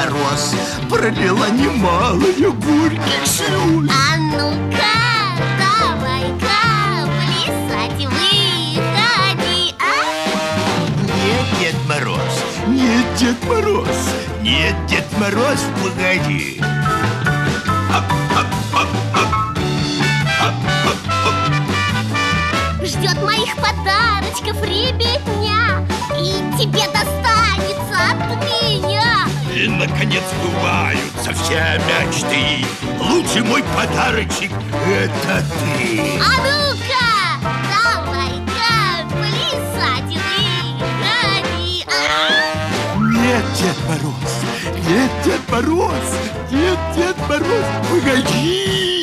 Мороз пролила немалую горьких слез. А ну-ка, давай-ка плясать выходи, Нет, Дед Мороз, нет, Дед Мороз, нет, Дед Мороз, погоди. Ждет моих подарочков ребятня, и тебе достанется от меня. И, наконец, сбываются все мечты. Лучший мой подарочек — это ты. А ну-ка, давай-ка плясать выходи. Нет, Дед Мороз, нет, Дед Мороз, нет, Дед Мороз, погоди.